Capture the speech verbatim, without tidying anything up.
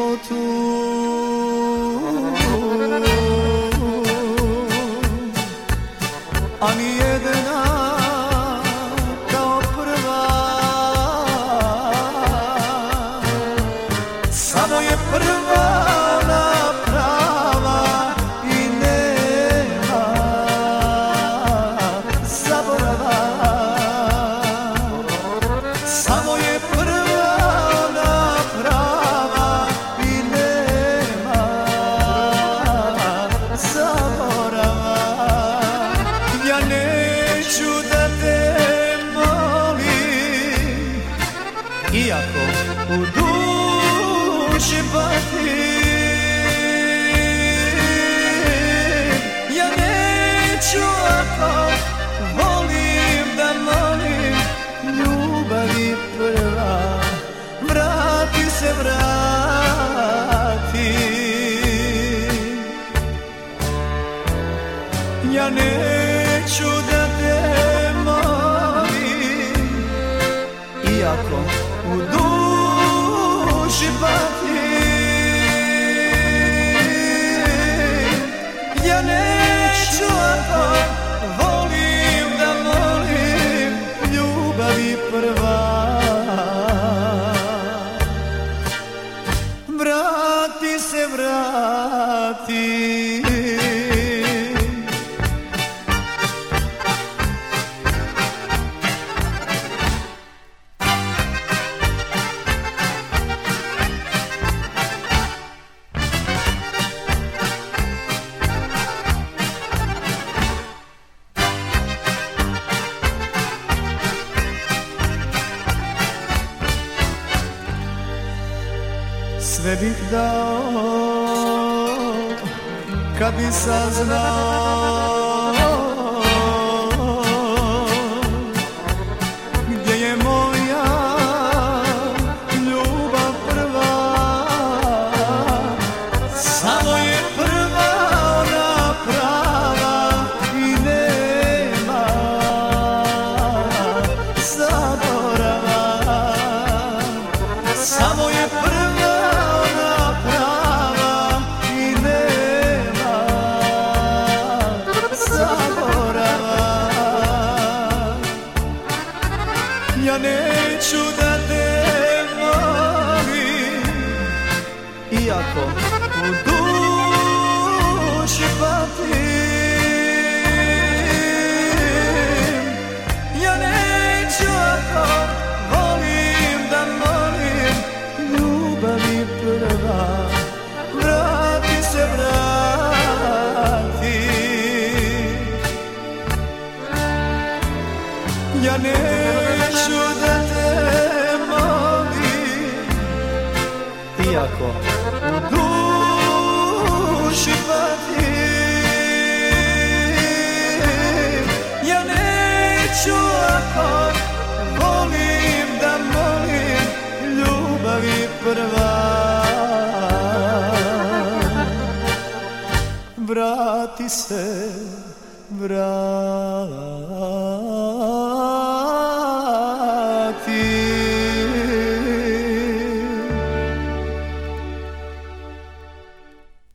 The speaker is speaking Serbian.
životu. A nijedna kao prva, samo je prva ona prava i nema zaborava. Samo je prva ona prava i nema zaborava. Ja neću da te molim, iako u duši patim. Ja neću ako volim da molim, ljubavi prva, vrati se, vrati. Ja neću da te molim, iako u duši patim. Ja neću ako volim da molim, ljubavi prva, vrati se, vrati. Sve bih dao kad bi saznao gdje je moja ljubav prva. Samo je prva ona prava i nema zaborava. Samo je prva ja neću da te volim, iako u duši patim. Ja neću ako volim da molim, ljubavi prva, vrati se, vrati. Ja neću da te molim, iako u duši patim. Ja neću ako volim da molim, ljubavi prva, vrati se, vrati.